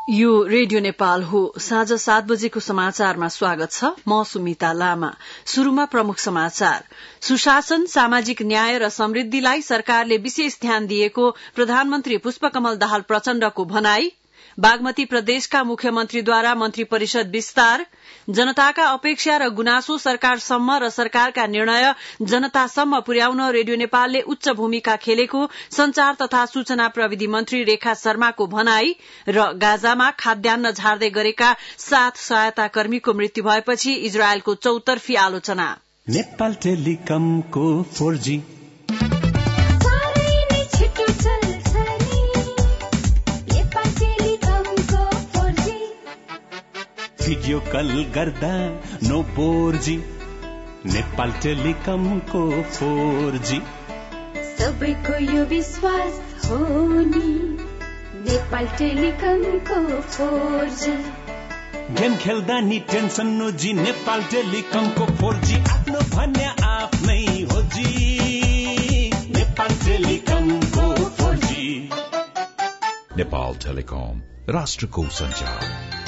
यो रेडियो नेपाल हो। साँझ 7 बजेको समाचारमा स्वागत छ। म सुमिता लामा। शुरूमा प्रमुख समाचार। सुशासन, सामाजिक न्याय र समृद्धिलाई सरकारले विशेष ध्यान दिएको प्रधानमन्त्री पुष्पकमल दाहाल प्रचण्डको भनाई। बागमती प्रदेशका मुख्यमन्त्रीद्वारा मन्त्री परिषद विस्तार। जनताका अपेक्षा र गुनासो सरकारसम्म र सरकारका निर्णय जनतासम्म पुर्याउन रेडियो नेपालले उच्च भूमिका खेलेको संचार तथा सूचना प्रविधि मन्त्री रेखा शर्माको भनाई। र गाजामा खाद्यान्न झार्दै गरेका 7 सहायता कर्मीको मृत्यु भएपछि इजरायलको चौतर्फी आलोचना। नेपाल टेलिकमको 4G भिडियो कल गर्दा नो बोर्जी। नेपाल टेलिकमको 4G सबैको यो विश्वास हो नि। नेपाल टेलिकमको 4G गेम खेल्दा नि टेन्सन नोजी। नेपाल टेलिकमको 4G आफ्नो भन्ने आफ्नै हो जी। नेपाल टेलिकमको 4G। नेपाल टेलिकम, राष्ट्रको संचार।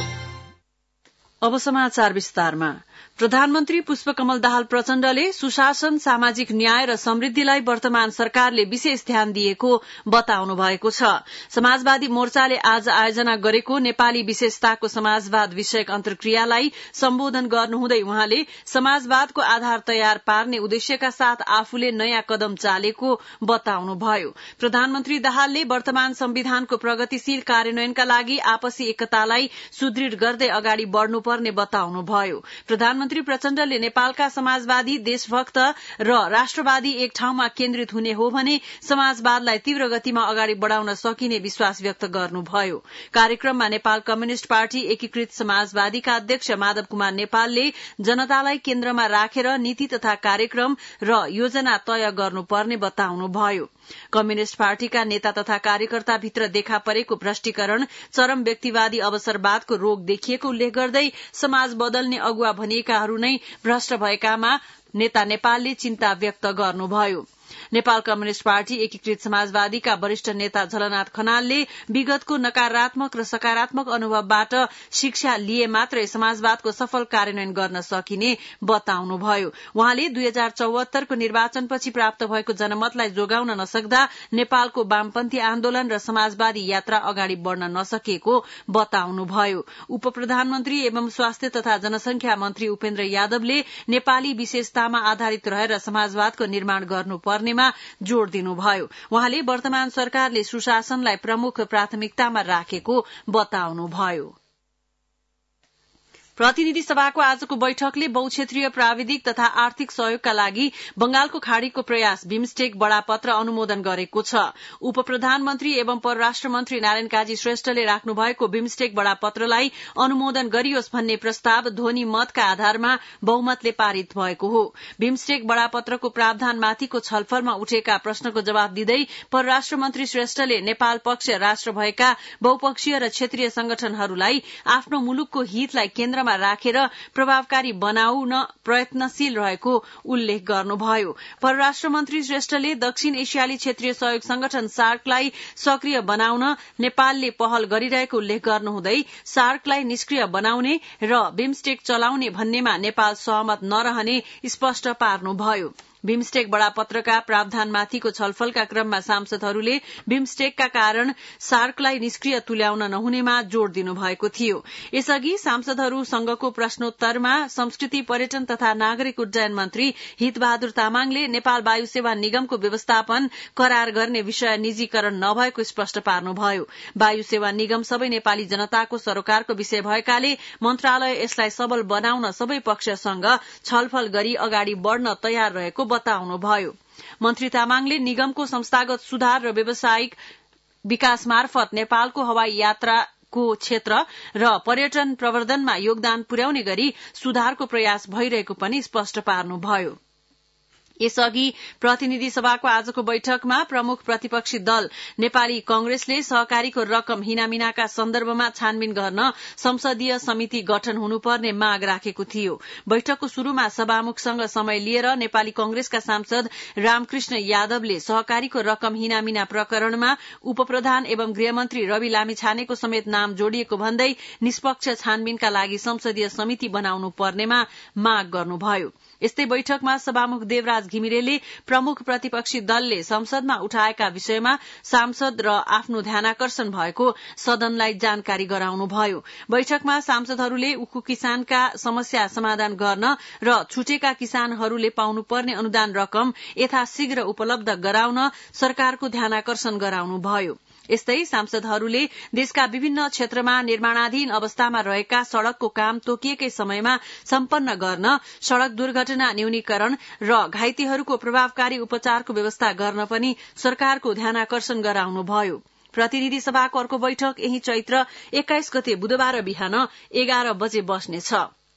अब समाचार विस्तारमा। प्रधानमन्त्री पुष्पकमल दाहाल प्रचण्डले सुशासन, सामाजिक न्याय र समृद्धिलाई वर्तमान सरकारले विशेष ध्यान दिएको बताउनु भएको छ। समाजवादी मोर्चाले आज आयोजना गरेको नेपाली विशेषताको समाजवाद विषयक अन्तर्क्रियालाई सम्बोधन गर्नुहुँदै उहाँले समाजवादको आधार तयार पार्ने उद्देश्यका साथ आफूले नयाँ कदम चालेको बताउनुभयो। प्रधानमन्त्री दाहालले वर्तमान संविधानको प्रगतिशील कार्यान्वयनका लागि आपसी एकतालाई सुदृढ़ गर्दै अगाडि बढ़नुपर्ने बताउनुभयो। प्रधानमन्त्री प्रचण्डले नेपालका समाजवादी, देशभक्त र राष्ट्रवादी एक ठाउँमा केन्द्रित हुने हो भने समाजवादलाई तीव्र गतिमा अगाडि बढ़ाउन सकिने विश्वास व्यक्त गर्नुभयो। कार्यक्रममा नेपाल कम्युनिष्ट पार्टी एकीकृत समाजवादीका अध्यक्ष माधव कुमार नेपालले जनतालाई केन्द्रमा राखेर नीति तथा कार्यक्रम र योजना तय गर्नुपर्ने बताउनुभयो। कम्युनिष्ट पार्टीका नेता तथा कार्यकर्ताभित्र देखा परेको भ्रष्टीकरण, चरम व्यक्तिवादी अवसरवादको रोग देखिएको उल्लेख गर्दै समाज बदल्ने अगुवा भनिएकाहरू नै भ्रष्ट भएकामा नेता नेपालले चिन्ता व्यक्त गर्नुभयो। नेपाल कम्युनिष्ट पार्टी एकीकृत समाजवादीका वरिष्ठ नेता झलनाथ खनालले विगतको नकारात्मक र सकारात्मक अनुभवबाट शिक्षा लिए मात्रै समाजवादको सफल कार्यान्वयन गर्न सकिने बताउनुभयो। उहाँले 2074 को निर्वाचनपछि प्राप्त भएको जनमतलाई जोगाउन नसक्दा नेपालको वामपन्थी आन्दोलन र समाजवादी यात्रा अगाडि बढ़न नसकेको बताउनुभयो। उप प्रधानमन्त्री एवं स्वास्थ्य तथा जनसंख्या मन्त्री उपेन्द्र यादवले नेपाली विशेषतामा आधारित रहेर समाजवादको निर्माण गर्नुपर्नेमा जोड़ दिनुभयो। उहाँले वर्तमान सरकारले सुशासनलाई प्रमुख प्राथमिकतामा राखेको बताउनुभयो। प्रतिनिधि सभाको आजको बैठकले बहुक्षेत्रीय प्राविधिक तथा आर्थिक सहयोगका लागि बंगालको खाड़ीको प्रयास बिमस्टेक बडापत्र अनुमोदन गरेको छ। उप प्रधानमन्त्री एवं परराष्ट्र मन्त्री नारायण काजी श्रेष्ठले राख्नु भएको बिमस्टेक बडापत्रलाई अनुमोदन गरियोस् भन्ने प्रस्ताव ध्वनि मतका आधारमा बहुमतले पारित भएको हो। बिमस्टेक बडापत्रको प्रावधानमाथिको छलफलमा उठेका प्रश्नको जवाब दिँदै परराष्ट्र मन्त्री श्रेष्ठले नेपाल पक्ष राष्ट्र भएका बहुपक्षीय र क्षेत्रीय संगठनहरूलाई आफ्नो मुलुकको हितलाई केन्द्रमा राखेर प्रभावकारी बनाउन प्रयत्नशील रहेको उल्लेख गर्नुभयो। परराष्ट्र मन्त्री श्रेष्ठले दक्षिण एशियाली क्षेत्रीय सहयोग संगठन सार्कलाई सक्रिय बनाउन नेपालले पहल गरिरहेको उल्लेख गर्नुहुँदै सार्कलाई निष्क्रिय बनाउने र बिमस्टेक चलाउने भन्नेमा नेपाल सहमत नरहने स्पष्ट पार्नुभयो। बिमस्टेक बडापत्रका प्रावधानमाथिको छलफलका क्रममा सांसदहरूले बिमस्टेकका कारण सार्कलाई निष्क्रिय तुल्याउन नहुनेमा जोड़ दिनुभएको थियो। यसअघि सांसदहरूसँगको प्रश्नोत्तरमा संस्कृति, पर्यटन तथा नागरिक उड्डयन मन्त्री हितबहादुर तामाङले नेपाल वायु सेवा निगमको व्यवस्थापन करार गर्ने विषय निजीकरण नभएको स्पष्ट पार्नुभयो। वायु सेवा निगम सबै नेपाली जनताको सरोकारको विषय भएकाले मन्त्रालय यसलाई सबल बनाउन सबै पक्षसँग छलफल गरी अगाडि बढ़न तयार रहेको बताउनुभयो। मन्त्री तामाङले निगमको संस्थागत सुधार र व्यावसायिक विकास मार्फत नेपालको हवाई यात्राको क्षेत्र र पर्यटन प्रवर्धनमा योगदान पुर्याउने गरी सुधारको प्रयास भइरहेको पनि स्पष्ट पार्नुभयो। यसअघि प्रतिनिधि सभाको आजको बैठकमा प्रमुख प्रतिपक्षी दल नेपाली कांग्रेसले सहकारीको रकम हिनामिनाका सन्दर्भमा छानबिन गर्न संसदीय समिति गठन हुनुपर्ने माग राखेको थियो। बैठकको शुरूमा सभामुखसँग समय लिएर नेपाली कांग्रेसका सांसद रामकृष्ण यादवले सहकारीको रकम हिनामिना प्रकरणमा उपप्रधान एवं गृहमन्त्री रवि लामिछानेको समेत नाम जोडिएको भन्दै निष्पक्ष छानबिनका लागि संसदीय समिति बनाउनु पर्नेमा माग गर्नुभयो। यस्तै बैठकमा सभामुख देवराज घिमिरेले प्रमुख प्रतिपक्षी दलले संसदमा उठाएका विषयमा सांसद र आफ्नो ध्यानाकर्षण भएको सदनलाई जानकारी गराउनुभयो। बैठकमा सांसदहरूले उखु किसानका समस्या समाधान गर्न र छुटेका किसानहरूले पाउनुपर्ने अनुदान रकम यथाशीघ्र उपलब्ध गराउन सरकारको ध्यानाकर्षण गराउनुभयो। यस्तै सांसदहरूले देशका विभिन्न क्षेत्रमा निर्माणाधीन अवस्थामा रहेका सड़कको काम तोकिएकै समयमा सम्पन्न गर्न, सड़क दुर्घटना न्यूनीकरण र घाइतेहरूको प्रभावकारी उपचारको व्यवस्था गर्न पनि सरकारको ध्यानाकर्षण गराउनुभयो। प्रतिनिधि सभाको अर्को बैठक यही चैत्र 21 गते बुधबार बिहान 11 बजे बस्नेछ।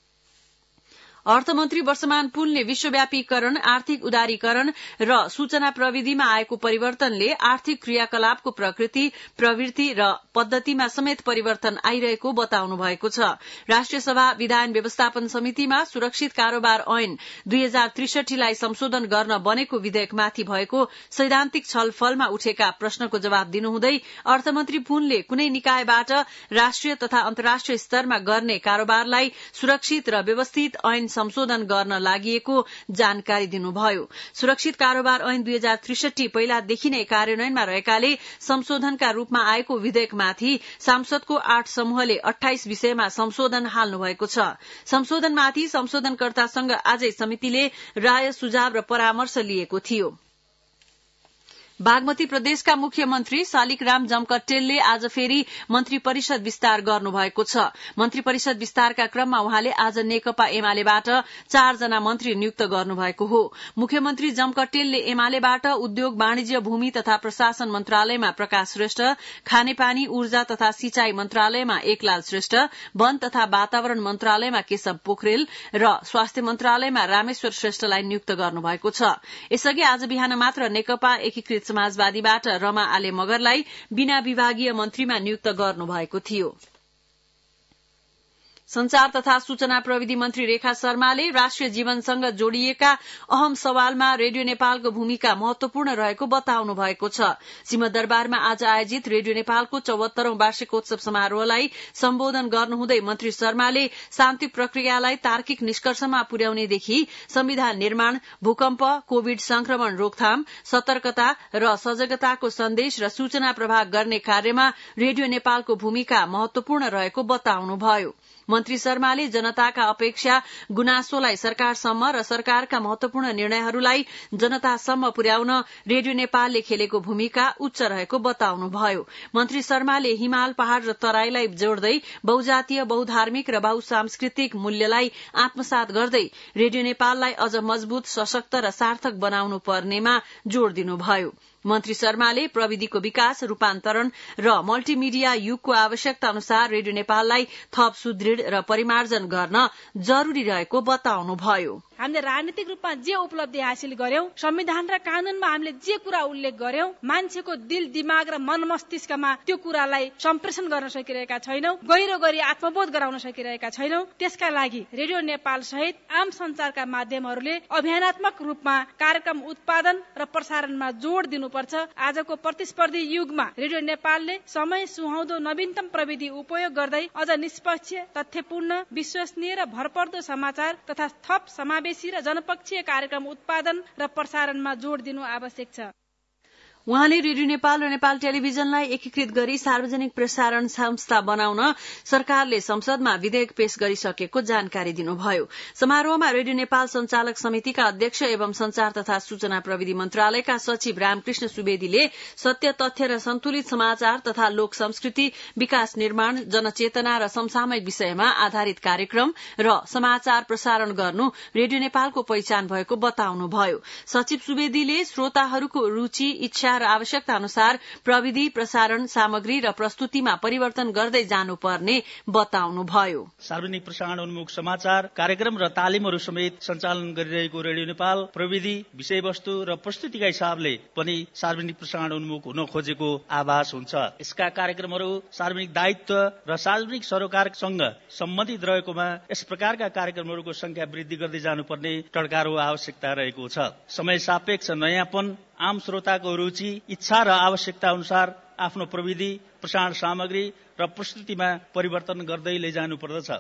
अर्थमन्त्री वर्षमान पुनले विश्वव्यापीकरण, आर्थिक उदारीकरण र सूचना प्रविधिमा आएको परिवर्तनले आर्थिक क्रियाकलापको प्रकृति, प्रवृत्ति र पद्धतिमा समेत परिवर्तन आइरहेको बताउनु भएको छ। राष्ट्रिय सभा विधान व्यवस्थापन समितिमा सुरक्षित कारोबार ऐन 2063 लाई संशोधन गर्न बनेको विधेयकमाथि भएको सैद्धान्तिक छलफलमा उठेका प्रश्नको जवाब दिनुहुँदै अर्थमन्त्री पुनले कुनै निकायबाट राष्ट्रिय तथा अन्तर्राष्ट्रिय स्तरमा गर्ने कारोबारलाई सुरक्षित र व्यवस्थित ऐन संशोधन गर्न लागिएको जानकारी दिनुभयो। सुरक्षित कारोबार ऐन 2063 पहिलादेखि नै कार्यान्वयनमा रहेकाले संशोधनका रूपमा आएको विधेयकमाथि सांसदको 8 समूहले 28 विषयमा संशोधन हाल्नु भएको छ। संशोधनमाथि संशोधनकर्तासँग आजै समितिले राय, सुझाव र परामर्श लिएको थियो। बागमती प्रदेशका मुख्यमन्त्री शालिग्राम जमकट्टेलले आज फेरि मन्त्री परिषद विस्तार गर्नुभएको छ। मन्त्री परिषद विस्तारका क्रममा उहाँले आज नेकपा एमालेबाट 4 जना मन्त्री नियुक्त गर्नुभएको हो। मुख्यमन्त्री जमकट्टेलले एमालेबाट उद्योग, वाणिज्य, भूमि तथा प्रशासन मन्त्रालयमा प्रकाश श्रेष्ठ, खानेपानी, ऊर्जा तथा सिंचाई मन्त्रालयमा एकलाल श्रेष्ठ, वन तथा वातावरण मन्त्रालयमा केशव पोखरेल र स्वास्थ्य मन्त्रालयमा रामेश्वर श्रेष्ठलाई नियुक्त गर्नुभएको छ। यसअघि आज बिहान मात्र नेकपा एकीकृत समाजवादीबाट रमा आले मगरलाई बिना विभागीय मन्त्रीमा नियुक्त गर्नुभएको थियो। संचार तथा सूचना प्रविधि मन्त्री रेखा शर्माले राष्ट्रिय जीवनसँग जोडिएका अहम सवालमा रेडियो नेपालको भूमिका महत्वपूर्ण रहेको बताउनु भएको छ। सिंहदरबारमा आज आयोजित रेडियो नेपालको 74औं वार्षिकोत्सव समारोहलाई सम्बोधन गर्नुहुँदै मन्त्री शर्माले शान्ति प्रक्रियालाई तार्किक निष्कर्षमा पुर्याउनेदेखि संविधान निर्माण, भूकम्प, कोविड संक्रमण रोकथाम, सतर्कता र सजगताको सन्देश र सूचना प्रवाह गर्ने कार्यमा रेडियो नेपालको भूमिका महत्वपूर्ण रहेको बताउनुभयो। मन्त्री शर्माले जनताका अपेक्षा, गुनासोलाई सरकारसम्म र सरकारका महत्वपूर्ण निर्णयहरूलाई जनतासम्म पुर्याउन रेडियो नेपालले खेलेको भूमिका उच्च रहेको बताउनुभयो। मन्त्री शर्माले हिमाल, पहाड़ र तराईलाई जोड्दै बहुजातीय, बहुधार्मिक र बहुसांस्कृतिक मूल्यलाई आत्मसात गर्दै रेडियो नेपाललाई अझ मजबूत, सशक्त र सार्थक बनाउनु पर्नेमा जोड़ दिनुभयो। मन्त्री शर्माले प्रविधिको विकास, रूपान्तरण र मल्टिमिडिया युगको आवश्यकता अनुसार रेडियो नेपाललाई थप सुदृढ़ र परिमार्जन गर्न जरूरी रहेको बताउनुभयो। हामीले राजनीतिक रूपमा जे उपलब्धि हासिल गर्यौं, संविधान र कानूनमा हामीले जे कुरा उल्लेख गर्यौं, मान्छेको दिल, दिमाग र मन मस्तिष्कमा त्यो कुरालाई सम्प्रेषण गर्न सकिरहेका छैनौं, गहिरो गरी आत्मबोध गराउन सकिरहेका छैनौं। त्यसका लागि रेडियो नेपाल सहित आम संचारका माध्यमहरूले अभियानात्मक रूपमा कार्यक्रम उत्पादन र प्रसारणमा जोड़ दिनुपर्छ। आजको प्रतिस्पर्धी युगमा रेडियो नेपालले समय सुहाउँदो नवीनतम प्रविधि उपयोग गर्दै अझ निष्पक्ष, तथ्यपूर्ण, विश्वसनीय र भरपर्दो समाचार तथा थप समावेशी र जनपक्षीय कार्यक्रम उत्पादन र प्रसारणमा जोड़ दिनु आवश्यक छ। उहाँले रेडियो नेपाल र नेपाल टेलिभिजनलाई एकीकृत गरी सार्वजनिक प्रसारण संस्था बनाउन सरकारले संसदमा विधेयक पेश गरिसकेको जानकारी दिनुभयो। समारोहमा रेडियो नेपाल संचालक समितिका अध्यक्ष एवं संचार तथा सूचना प्रविधि मन्त्रालयका सचिव रामकृष्ण सुवेदीले सत्य, तथ्य र सन्तुलित समाचार तथा लोक संस्कृति, विकास निर्माण, जनचेतना र समसामयिक विषयमा आधारित कार्यक्रम र समाचार प्रसारण गर्नु रेडियो नेपालको पहिचान भएको बताउनुभयो। सचिव सुवेदीले श्रोताहरूको रूचि, इच्छा र आवश्यकता अनुसार प्रविधि, प्रसारण सामग्री र प्रस्तुतिमा परिवर्तन गर्दै जानुपर्ने बताउनुभयो। सार्वजनिक प्रसारण उन्मुख समाचार कार्यक्रम र तालिमहरू समेत सञ्चालन गरिरहेको रेडियो नेपाल प्रविधि, विषयवस्तु र प्रस्तुतिका हिसाबले पनि सार्वजनिक प्रसारण उन्मुख हुन खोजेको आभास हुन्छ। यसका कार्यक्रमहरू सार्वजनिक दायित्व र सार्वजनिक सरोकारसँग सम्बन्धित रहेकोमा यस प्रकारका कार्यक्रमहरूको संख्या वृद्धि गर्दै जानुपर्ने टड्कारो आवश्यकता रहेको छ। समय सापेक्ष नयाँपन, आम श्रोताको रुचि, इच्छा र आवश्यकता अनुसार आफ्नो प्रविधि, प्रसारण सामग्री र प्रस्तुतिमा परिवर्तन गर्दै लैजानुपर्दछ।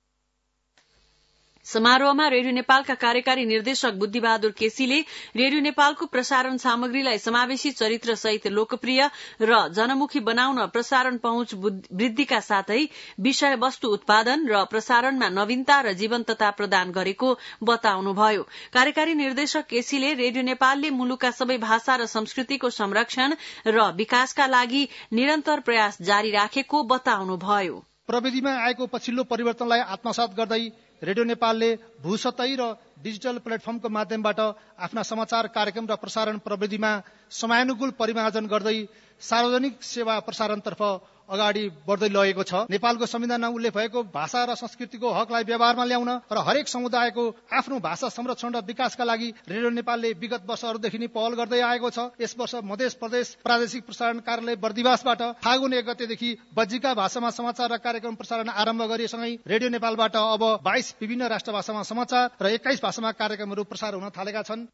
समारोहमा रेडियो नेपालका कार्यकारी निर्देशक बुद्धिबहादुर केसीले रेडियो नेपालको प्रसारण सामग्रीलाई समावेशी चरित्र सहित लोकप्रिय र जनमुखी बनाउन प्रसारण पहुँच वृद्धिका साथै विषयवस्तु उत्पादन र प्रसारणमा नवीनता र जीवन्तता प्रदान गरेको बताउनुभयो। कार्यकारी निर्देशक केसीले रेडियो नेपालले मुलुकका सबै भाषा र संस्कृतिको संरक्षण र विकासका लागि निरन्तर प्रयास जारी राखेको बताउनुभयो। प्रविधिमा आएको पछिल्लो परिवर्तनलाई आत्मसात गर्दै रेडियो नेपालले भूसतही र डिजिटल प्लेटफर्मको माध्यमबाट आफ्ना समाचार कार्यक्रम र प्रसारण प्रविधिमा समयानुकूल परिमार्जन गर्दै सार्वजनिक सेवा प्रसारणतर्फ अगाडि बढ्दै लगेको छ। नेपालको संविधानमा उल्लेख भएको भाषा र संस्कृतिको हकलाई व्यवहारमा ल्याउन र हरेक समुदायको आफ्नो भाषा संरक्षण र विकासका लागि रेडियो नेपालले विगत वर्षहरूदेखि नै पहल गर्दै आएको छ। यस वर्ष मध्य प्रदेश प्रादेशिक प्रसारण कार्यालय बर्दिवासबाट फागुन 1 गतेदेखि बज्जिका भाषामा समाचार र कार्यक्रम प्रसारण आरम्भ गरिएसँगै रेडियो नेपालबाट अब 22 विभिन्न राष्ट्रभाषामा समाचार र 21 भाषामा कार्यक्रमहरू प्रसार हुन थालेका छन्।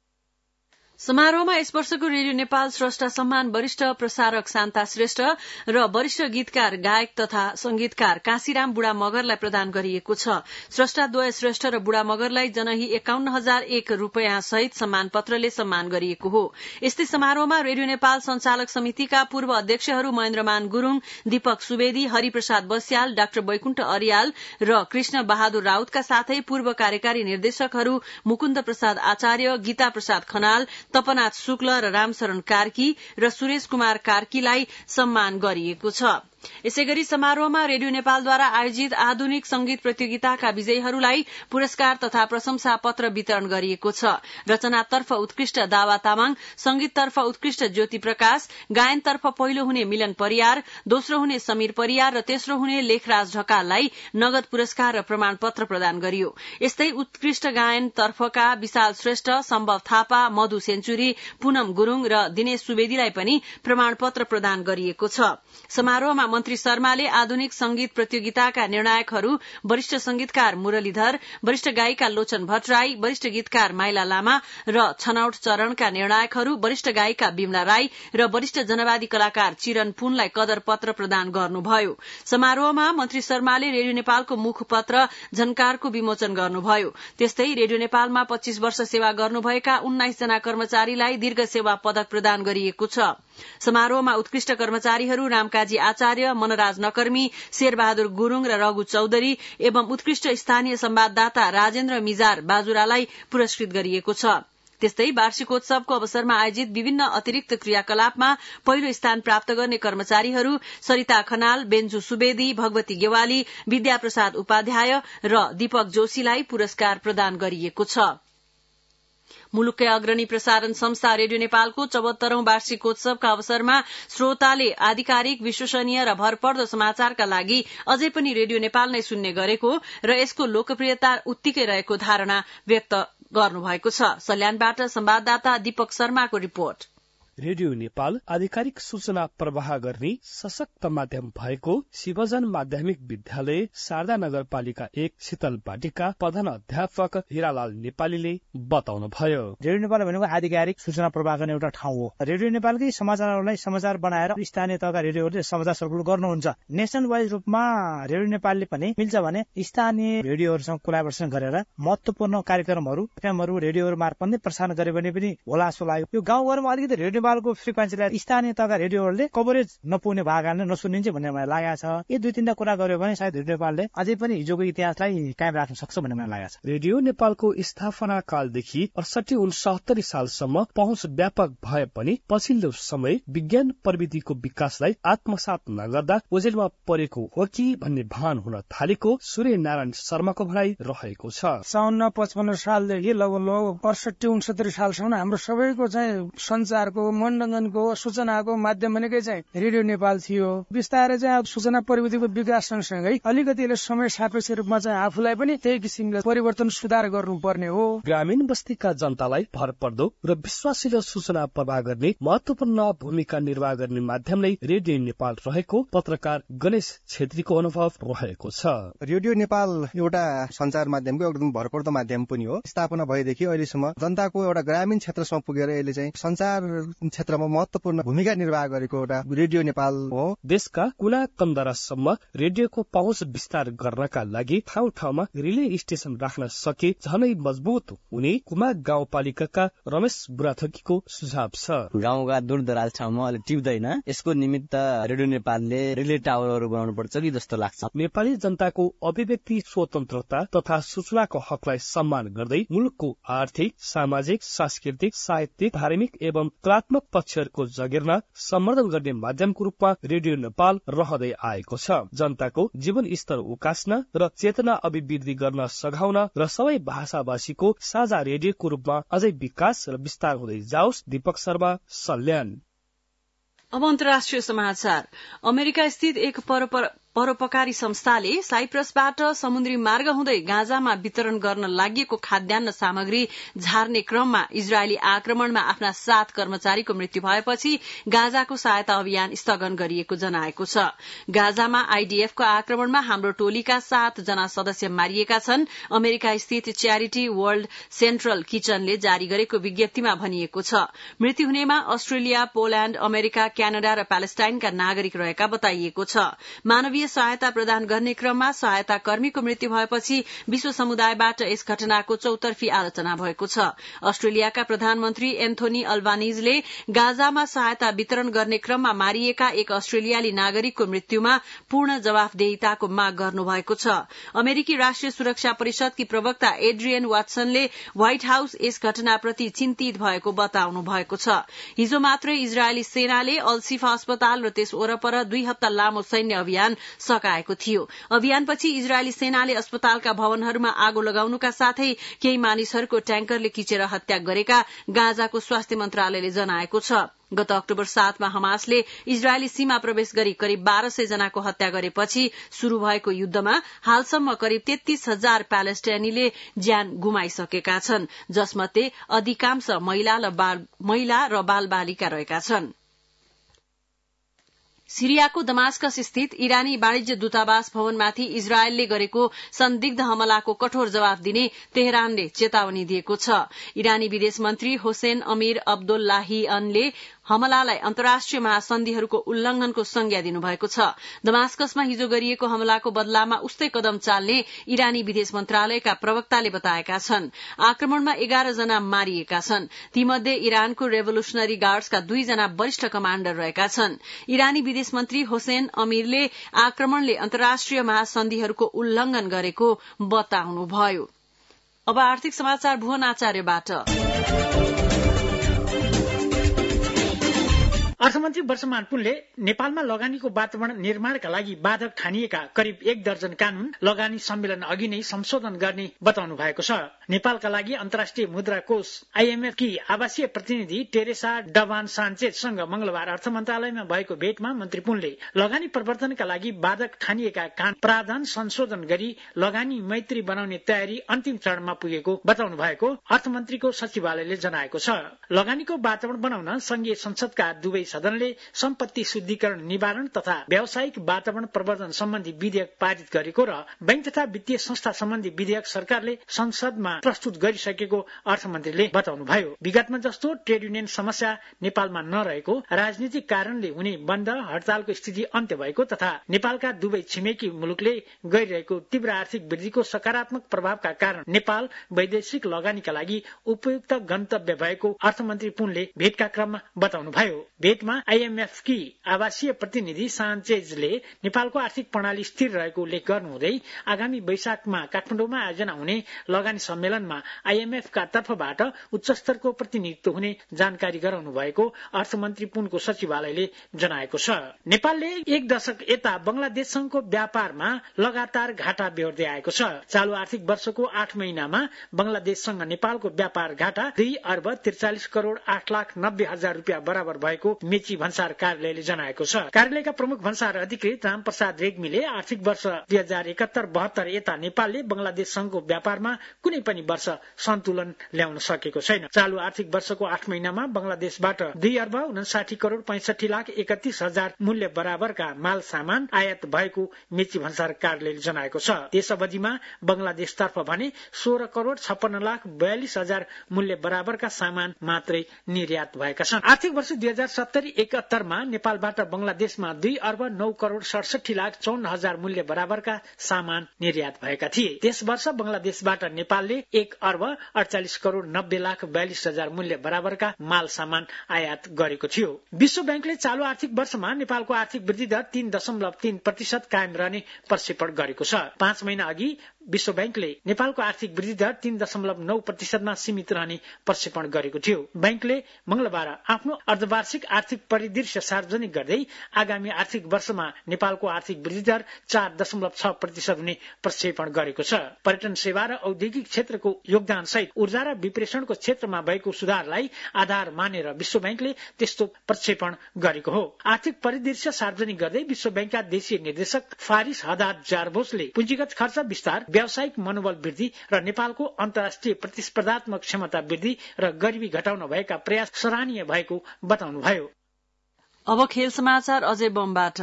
समारोहमा यस वर्षको रेडियो नेपाल स्रष्टा सम्मान वरिष्ठ प्रसारक शान्ता श्रेष्ठ र वरिष्ठ गीतकार, गायक तथा संगीतकार काशीराम बुढा मगरलाई प्रदान गरिएको छ। स्रष्टाद्वय श्रेष्ठ र बुढा मगरलाई जनही 51,001 रूपियाँ सहित सम्मान पत्रले सम्मान गरिएको हो। यस्तै समारोहमा रेडियो नेपाल संचालक समितिका पूर्व अध्यक्षहरू महेन्द्रमान गुरूङ, दीपक सुवेदी, हरिप्रसाद बस्याल, डाक्टर वैकुण्ठ अरियाल र कृष्ण बहादुर राउतका साथै पूर्व कार्यकारी निर्देशकहरू मुकुन्द प्रसाद आचार्य, गीता प्रसाद खनाल, तपनाथ शुक्ल र रामशरण कार्की र सुरेश कुमार कार्कीलाई सम्मान गरिएको छ। यसैगरी समारोहमा रेडियो नेपालद्वारा आयोजित आधुनिक संगीत प्रतियोगिताका विजयीहरूलाई पुरस्कार तथा प्रशंसा पत्र वितरण गरिएको छ। रचनातर्फ उत्कृष्ट दावा तामाङ, संगीततर्फ उत्कृष्ट ज्योति प्रकाश, गायनतर्फ पहिलो हुने मिलन परियार, दोस्रो हुने समीर परियार र तेस्रो हुने लेखराज ढकाललाई नगद पुरस्कार र प्रमाणपत्र प्रदान गरियो। यस्तै उत्कृष्ट गायनतर्फका विशाल श्रेष्ठ, सम्भव थापा, मधु सेन्चुरी, पूनम गुरूङ र दिनेश सुवेदीलाई पनि प्रमाणपत्र प्रदान गरिएको छ। समारोहमा मन्त्री शर्माले आधुनिक संगीत प्रतियोगिताका निर्णायकहरू वरिष्ठ संगीतकार मुरलीधर, वरिष्ठ गायिका लोचन भट्टराई, वरिष्ठ गीतकार माइला लामा र छनौट चरणका निर्णायकहरू वरिष्ठ गायिका बिमला राई र वरिष्ठ जनवादी कलाकार चिरन पुनलाई कदर पत्र प्रदान गर्नुभयो। समारोहमा मन्त्री शर्माले रेडियो नेपालको मुखपत्र झन्कारको विमोचन गर्नुभयो। त्यस्तै रेडियो नेपालमा 25 वर्ष सेवा गर्नुभएका 19 जना कर्मचारीलाई दीर्घ सेवा पदक प्रदान गरिएको छ। समारोहमा उत्कृष्ट कर्मचारीहरू रामकाजी आचार्य, मनराज नकर्मी, शेरबहादुर गुरूङ र रघु चौधरी एवं उत्कृष्ट स्थानीय संवाददाता राजेन्द्र मिजार बाजुरालाई पुरस्कृत गरिएको छ। त्यस्तै वार्षिकोत्सवको अवसरमा आयोजित विभिन्न अतिरिक्त क्रियाकलापमा पहिलो स्थान प्राप्त गर्ने कर्मचारीहरू सरिता खनाल, बेन्जु सुवेदी, भगवती गेवाली, विद्याप्रसाद उपाध्याय र दीपक जोशीलाई पुरस्कार प्रदान गरिएको छ। मुलुककै अग्रणी प्रसारण संस्था रेडियो नेपालको 74औं वार्षिकोत्सवका अवसरमा श्रोताले आधिकारिक, विश्वसनीय र भरपर्दो समाचारका लागि अझै पनि रेडियो नेपाल नै सुन्ने गरेको र यसको लोकप्रियता उत्तिकै रहेको धारणा व्यक्त गर्नुभएको छ। सल्यानबाट संवाददाता दीपक शर्माको रिपोर्ट। रेडियो नेपाल आधिकारिक सूचना प्रवाह गर्ने सशक्त माध्यम भएको शिवजन माध्यमिक विद्यालय शारदा नगरपालिका 1 शीतल बाटिका प्रधान अध्यापक हिरालाल नेपालीले बताउनुभयो। रेडियो नेपाल भनेको आधिकारिक सूचना प्रवाह गर्ने एउटा ठाउँ हो। रेडियो नेपालकै समाचारहरूलाई समाचार बनाएर स्थानीय तहका रेडियोहरूले समाचार सर्कुल गर्नुहुन्छ। नेसनल वाइज रूपमा रेडियो नेपालले पनि मिल्छ भने स्थानीय रेडियोहरूसँग कोलाबोरेसन गरेर महत्वपूर्ण कार्यक्रमहरू रेडियोहरू मार्फत नै प्रसारण गरे भने पनि होला जस्तो लाग्यो। यो गाउँघरमा अलिकति रेडियो नेपालको फ्रिक्वेन्सीलाई स्थानीय तहका रेडियोहरूले कभरेज नपुग्ने भागले नसुनिन्छ भन्ने मलाई लागेको छ। यी 2-3 कुरा गर्यो भने सायद रेडियो नेपालले अझै पनि हिजोको इतिहासलाई कायम राख्न सक्छ भन्ने मलाई लागेको छ। रेडियो नेपालको स्थापना कालदेखि 68-69 सालसम्म पहुँच व्यापक भए पनि पछिल्लो समय विज्ञान प्रविधिको विकासलाई आत्मसात नगर्दा ओझेलमा परेको हो कि भन्ने भान हुन थालेको सूर्य नारायण शर्माको भनाइ रहेको छ। 54-55 सालदेखि लगभग 68-69 सालसम्म हाम्रो सबैको चाहिँ संचारको मनोरञ्जनको सूचनाको माध्यम भनेकै चाहिँ रेडियो नेपाल थियो। बिस्तारै चाहिँ सूचना प्रविधिको विकास सँगसँगै अलिकति समय सापेक्ष रूपमा चाहिँ आफूलाई पनि त्यही किसिमले परिवर्तन सुधार गर्नुपर्ने हो। ग्रामीण बस्तीका जनतालाई भरपर्दो र विश्वासिलो सूचना प्रवाह गर्ने महत्वपूर्ण भूमिका निर्वाह गर्ने माध्यम नै रेडियो नेपाल रहेको पत्रकार गणेश छेत्रीको अनुभव रहेको छ। रेडियो नेपाल एउटा संचार माध्यमको एकदम भरपर्दो माध्यम पनि हो। स्थापना भएदेखि अहिलेसम्म जनताको एउटा ग्रामीण क्षेत्रसम्म पुगेर यसले चाहिँ संचार क्षेत्रमा महत्वपूर्ण भूमिका निर्वाह गरेको एउटा रेडियो नेपाल हो। देशका कुना कन्दरासम्म रेडियोको पहुँच विस्तार गर्नका लागि ठाउँ ठाउँमा रिले स्टेशन राख्न सके झनै मजबुत हुने कुमा गाउँपालिकाका रमेश बुढाथोकीको सुझाव छ। गाउँका दूर दराज ठाउँमा अहिले टिप्दैन, यसको निमित्त रेडियो नेपालले रिले टावरहरू बनाउनु पर्छ कि जस्तो लाग्छ। नेपाली जनताको अभिव्यक्ति स्वतन्त्रता तथा सूचनाको हकलाई सम्मान गर्दै मुलुकको आर्थिक, सामाजिक, सांस्कृतिक, साहित्यिक, धार्मिक एवं कलात्मक पक्षहरूको जगेर्ना सम्वर्धन गर्ने माध्यमको रूपमा रेडियो नेपाल रहँदै आएको छ। जनताको जीवन स्तर उकास्न र चेतना अभिवृद्धि गर्न सघाउन र सबै भाषाभाषीको साझा रेडियोको रूपमा अझै विकास र विस्तार हुँदै जाओस्। दीपक शर्मा, सल्यान। अब अन्तर्राष्ट्रिय समाचार। अमेरिका स्थित एक परोपकारी संस्थाले साइप्रसबाट समुद्री मार्ग हुँदै गाजामा वितरण गर्न लागि खाद्यान्न सामग्री झार्ने क्रममा इजरायली आक्रमणमा आफ्ना 7 कर्मचारीको मृत्यु भएपछि गाजाको सहायता अभियान स्थगन गरिएको जनाएको छ। गाजामा आईडीएफको आक्रमणमा हाम्रो टोलीका 7 जना सदस्य मारिएका छन्। अमेरिका स्थित च्यारिटी वर्ल्ड सेन्ट्रल किचनले जारी गरेको विज्ञप्तिमा भनिएको छ। मृत्यु हुनेमा अस्ट्रेलिया, पोल्याण्ड, अमेरिका, क्यानाडा र प्यालेस्टाइनका नागरिक रहेका बताइएको छ। मानवीय सहायता प्रदान गर्ने क्रममा सहायता कर्मीको मृत्यु भएपछि विश्व समुदायबाट यस घटनाको चौतर्फी आलोचना भएको छ। अस्ट्रेलियाका प्रधानमन्त्री एन्थोनी अल्बानिजले गाजामा सहायता वितरण गर्ने क्रममा मारिएका एक अस्ट्रेलियाली नागरिकको मृत्युमा पूर्ण जवाफदेहिताको माग गर्नुभएको छ। अमेरिकी राष्ट्रिय सुरक्षा परिषदकी प्रवक्ता एड्रियन वाटसनले व्हाइट हाउस यस घटनाप्रति चिन्तित भएको बताउनु भएको छ। हिजो मात्रै इजरायली सेनाले अल्सिफा अस्पताल र त्यस वरपर 2 हप्ता लामो सैन्य अभियान सकाएको थियो। अभियानपछि इजरायली सेनाले अस्पतालका भवनहरूमा आगो लगाउनुका साथै केही मानिसहरूको ट्याङ्करले किचेर हत्या गरेका गाजाको स्वास्थ्य मन्त्रालयले जनाएको छ। गत अक्टोबर 7 मा हमासले इजरायली सीमा प्रवेश गरी करिब 1200 जनाको हत्या गरेपछि शुरू भएको युद्धमा हालसम्म करिब 33,000 प्यालेस्टाइनीले ज्यान गुमाइसकेका छन्, जसमध्ये अधिकांश महिला र बालबालिका रहेका छन्। सिरियाको दमास्कस स्थित इरानी वाणिज्य दूतावास भवनमाथि इजरायलले गरेको संदिग्ध हमलाको कठोर जवाफ दिने तेहरानले चेतावनी दिएको छ। इरानी विदेश मन्त्री होसेन अमीर अब्दुल्लाहियनले हमलालाई अन्तर्राष्ट्रिय महासन्धिहरूको उल्लंघनको संज्ञा दिनुभएको छ। दमास्कसमा हिजो गरिएको हमलाको बदलामा उस्तै कदम चाल्ने इरानी विदेश मन्त्रालयका प्रवक्ताले बताएका छन्। आक्रमणमा 11 जना मारिएका छन्। तीमध्ये इरानको रेभोल्युशनरी गार्ड्सका 2 जना वरिष्ठ कमाण्डर रहेका छन्। इरानी विदेश मन्त्री होसेन अमीरले आक्रमणले अन्तर्राष्ट्रिय महासन्धिहरूको उल्लंघन गरेको बताउनुभयो। अब आर्थिक समाचार भुवन आचार्यबाट। अर्थमन्त्री वर्षमान पुनले नेपालमा लगानीको वातावरण निर्माणका लागि बाधक ठानिएका करिब 1 दर्जन कानून लगानी सम्मेलन अघि नै संशोधन गर्ने बताउनु भएको छ। नेपालका लागि अन्तर्राष्ट्रिय मुद्रा कोष आईएमएफ की आवासीय प्रतिनिधि टेरेसा डबान सान्चेजसँग मंगलबार अर्थ मन्त्रालयमा भएको भेटमा मन्त्री पुनले लगानी प्रवर्धनका लागि बाधक ठानिएका प्रावधान संशोधन गरी लगानी मैत्री बनाउने तयारी अन्तिम चरणमा पुगेको बताउनु भएको अर्थमन्त्रीको सचिवालयले जनाएको छ। लगानीको वातावरण बनाउन संघीय संसदका दुवै सदनले सम्पत्ति शुद्धिकरण निवारण तथा व्यावसायिक वातावरण प्रवर्धन सम्बन्धी विधेयक पारित गरेको र बैंक तथा वित्तीय संस्था सम्बन्धी विधेयक सरकारले संसदमा प्रस्तुत गरिसकेको अर्थमन्त्रीले बताउनुभयो। विगतमा जस्तो ट्रेड युनियन समस्या नेपालमा नरहेको, राजनीतिक कारणले हुने बन्द हडतालको स्थिति अन्त्य भएको तथा नेपालका दुवै छिमेकी मुलुकले गरिरहेको तीव्र आर्थिक वृद्धिको सकारात्मक प्रभावका कारण नेपाल वैदेशिक लगानीका लागि उपयुक्त गन्तव्य भएको अर्थमन्त्री पुनले भेटका क्रममा बताउनुभयो। भेट ट्वीटमा आईएमएफ की आवासीय प्रतिनिधि सान्चेजले नेपालको आर्थिक प्रणाली स्थिर रहेको उल्लेख गर्नुहुँदै आगामी वैशाखमा काठमाडौँमा आयोजना हुने लगानी सम्मेलनमा आईएमएफ का तर्फबाट उच्च स्तरको प्रतिनिधित्व हुने जानकारी गराउनु भएको अर्थमन्त्री पुनको सचिवालयले जनाएको छ। नेपालले एक दशक यता बंगलादेशसँगको व्यापारमा लगातार घाटा बेहोर्दै आएको छ। चालू आर्थिक वर्षको 8 महिनामा बंगलादेशसँग नेपालको व्यापार घाटा 2 अर्ब 43 करोड़ 8,90,000 रुपियाँ बराबर भएको मेची भन्सार कार्यालयले जनाएको छ। कार्यालयका प्रमुख भन्सार अधिकृत रामप्रसाद रेग्मीले आर्थिक वर्ष 2071-72 यता नेपालले बंगलादेशसँगको व्यापारमा कुनै पनि वर्ष सन्तुलन ल्याउन सकेको छैन। चालू आर्थिक वर्षको 8 महिनामा बंगलादेशबाट 2 अर्ब 59 करोड़ 65,31,000 मूल्य बराबरका माल सामान आयात भएको मेची भन्सार कार्यालयले जनाएको छ। त्यस अवधिमा बंगलादेशतर्फ भने 16 करोड़ 56,42,000 मूल्य बराबरका सामान मात्रै निर्यात भएका छन्। आर्थिक वर्ष 2070-71 मा नेपालबाट बंगलादेशमा 2 अर्ब 9 करोड़ 67,54,000 मूल्य बराबरका सामान निर्यात भएका थिए। त्यस वर्ष बंगलादेशबाट नेपालले 1 अर्ब 48 करोड़ 90,42,000 मूल्य बराबरका माल सामान आयात गरेको थियो। विश्व बैंकले चालू आर्थिक वर्षमा नेपालको आर्थिक वृद्धि दर 3.3% कायम रहने प्रक्षेपण गरेको छ। 5 महिना अघि विश्व बैंकले नेपालको आर्थिक वृद्धि दर 3.9% मा सीमित रहने प्रक्षेपण गरेको थियो। बैंकले मंगलबार आफ्नो अर्धवार्षिक आर्थिक परिदृश्य सार्वजनिक गर्दै आगामी आर्थिक वर्षमा नेपालको आर्थिक वृद्धि दर 4.6% हुने प्रक्षेपण गरेको छ। पर्यटन सेवा र औद्योगिक क्षेत्रको योगदान सहित ऊर्जा र विप्रेषणको क्षेत्रमा भएको सुधारलाई आधार मानेर विश्व बैंकले त्यस्तो प्रक्षेपण गरेको हो। आर्थिक परिदृश्य सार्वजनिक गर्दै विश्व बैंकका देशीय निर्देशक फारिस हदाद जारबोसले पुँजीगत खर्च विस्तार, व्यावसायिक मनोबल वृद्धि र नेपालको अन्तर्राष्ट्रिय प्रतिस्पर्धात्मक क्षमता वृद्धि र गरिबी घटाउन भएका प्रयास सराहनीय भएको बताउनुभयो। अब खेल समाचार अजय बमबाट।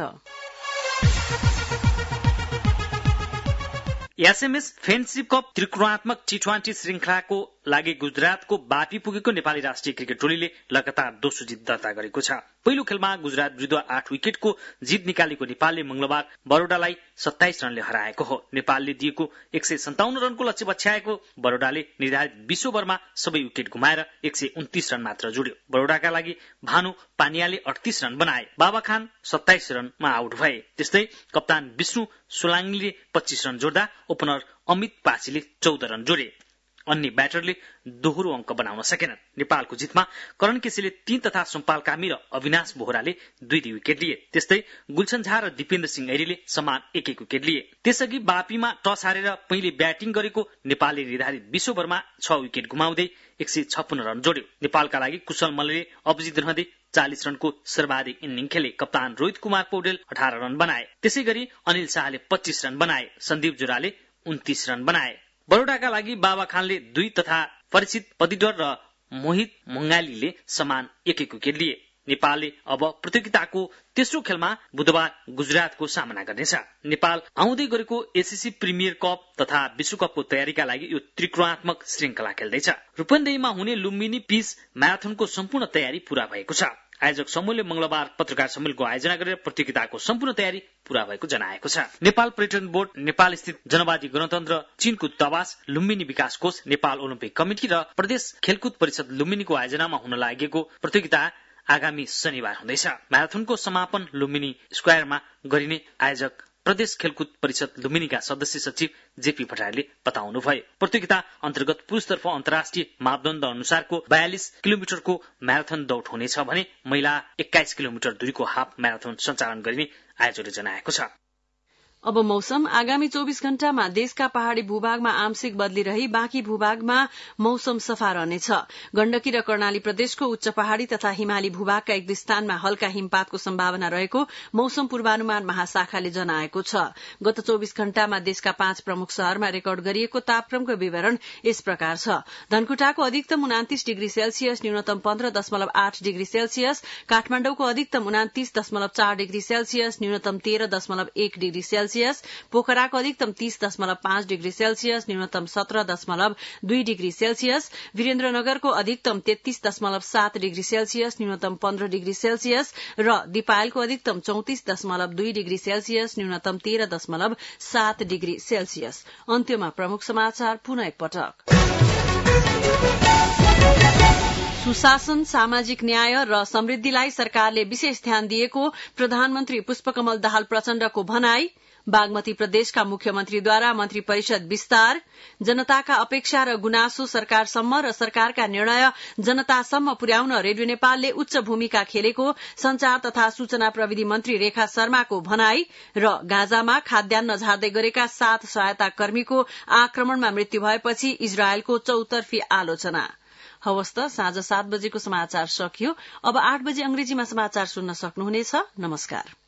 एसएमएस फ्रेन्डशिप कप त्रिकोणात्मक टी20 श्रृंखलाको लागि गुजरातको बापी पुगेको नेपाली राष्ट्रिय क्रिकेट टोलीले लगातार दोस्रो जित दर्ता गरेको छ। पहिलो खेलमा गुजरात विरुद्ध 8 विकेटको जित निकालेको नेपालले मंगलबार बरोडालाई 27 रनले हराएको हो। नेपालले दिएको 157 रनको लक्ष्य पछ्याएको बरोडाले निर्धारित 20 ओभरमा सबै विकेट गुमाएर 129 रन मात्र जोड्यो। बरोडाका लागि भानु पानियाले 38 रन बनाए, बाबा खान 27 रनमा आउट भए। त्यस्तै कप्तान विष्णु सोलाङले 25 रन जोड्दा ओपनर अमित पासीले 14 रन जोडे। अन्य ब्याटरले दोहोरो अंक बनाउन सकेनन्। नेपालको जितमा करण केसीले 3 तथा सम्पाल कामी र अविनाश बोहराले 2 विकेट लिए। त्यस्तै गुलशन झा र दिपेन्द्र सिंह ऐरीले समान 1 विकेट लिए। त्यसअघि बापीमा टस हारेर पहिले ब्याटिङ गरेको नेपालले निर्धारित 20 ओभरमा 6 विकेट गुमाउँदै 156 रन जोड्यो। नेपालका लागि कुशल मल्लले अविजित रहँदै 40 रनको सर्वाधिक इनिङ खेले। कप्तान रोहित कुमार पौडेल 18 रन बनाए। त्यसैगरी अनिल शाहले 25 रन बनाए। सन्दीप जोराले 29 रन बनाए। बरोडाका लागि बाबा खानले 2 तथा परिचित पतिडर र मोहित मंगालीले समान 1 विकेट लिए। नेपालले अब प्रतियोगिताको तेस्रो खेलमा बुधबार गुजरातको सामना गर्नेछ। नेपाल आउँदै गरेको एसीसी प्रिमियर कप तथा विश्वकपको तयारीका लागि यो त्रिकोणात्मक श्रृंखला खेल्दैछ। रूपन्देहीमा हुने लुम्बिनी पिस म्याराथनको सम्पूर्ण तयारी पूरा भएको छ। आयोजक समूहले मंगलबार पत्रकार सम्मेलनको आयोजना गरेर प्रतियोगिताको सम्पूर्ण तयारी पूरा भएको जनाएको छ। नेपाल पर्यटन बोर्ड, नेपाल स्थित जनवादी गणतन्त्र चीनको दूतावास, लुम्बिनी विकास कोष, नेपाल ओलम्पिक कमिटी र प्रदेश खेलकुद परिषद लुम्बिनीको आयोजनामा हुन लागेको प्रतियोगिता आगामी शनिबार हुँदैछ। म्याराथनको समापन लुम्बिनी स्क्वायरमा गरिने आयोजक प्रदेश खेलकुद परिषद लुम्बिनीका सदस्य सचिव जेपी भट्टराईले बताउनुभयो। प्रतियोगिता अन्तर्गत पुरुषतर्फ अन्तर्राष्ट्रिय मापदण्ड अनुसारको 42 किलोमिटरको म्याराथन दौड हुनेछ भने महिला 21 किलोमिटर दूरीको हाफ म्याराथन सञ्चालन गरिने आयोजकले जनाएको छ। अब मौसम। आगामी 24 घण्टामा देशका पहाड़ी भूभागमा आंशिक बदली रही बाँकी भूभागमा मौसम सफा रहनेछ। गण्डकी र कर्णाली प्रदेशको उच्च पहाड़ी तथा हिमाली भूभागका एक दुई स्थानमा हल्का हिमपातको सम्भावना रहेको मौसम पूर्वानुमान महाशाखाले जनाएको छ। गत 24 घण्टामा देशका 5 प्रमुख शहरमा रेकर्ड गरिएको तापक्रमको विवरण यस प्रकार छ। धनकुटाको अधिकतम 29 डिग्री सेल्सियस, न्यूनतम 15.8 डिग्री सेल्सियस, काठमाडौँको अधिकतम 29.4 डिग्री सेल्सियस, न्यूनतम 13.1 डिग्री सेल्सियस, पोखराको अधिकतम 30.5 डिग्री सेल्सियस, न्यूनतम 17.2 डिग्री सेल्सियस, वीरेन्द्रनगरको अधिकतम 33.7 डिग्री सेल्सियस, न्यूनतम 15 डिग्री सेल्सियस र दिपायलको अधिकतम 34.2 डिग्री सेल्सियस, न्यूनतम 13.7 डिग्री सेल्सियस। अन्त्यमा प्रमुख समाचार पुनः एकपटक। सुशासन, सामाजिक न्याय र समृद्धिलाई सरकारले विशेष ध्यान दिएको प्रधानमन्त्री पुष्पकमल दाहाल प्रचण्डको भनाई। बागमती प्रदेशका मुख्यमन्त्रीद्वारा मन्त्री परिषद विस्तार। जनताका अपेक्षा र गुनासो सरकारसम्म र सरकारका निर्णय जनतासम्म पुर्याउन रेडियो नेपालले उच्च भूमिका खेलेको संचार तथा सूचना प्रविधि मन्त्री रेखा शर्माको भनाई। र गाजामा खाद्यान्न झार्दै गरेका 7 सहायता कर्मीको आक्रमणमा मृत्यु भएपछि इजरायलको चौतर्फी आलोचना। हवस् त, साँझ 7 बजेको समाचार सकियो। अब 8 बजे अंग्रेजीमा समाचार सुन्न सक्नुहुनेछ। नमस्कार।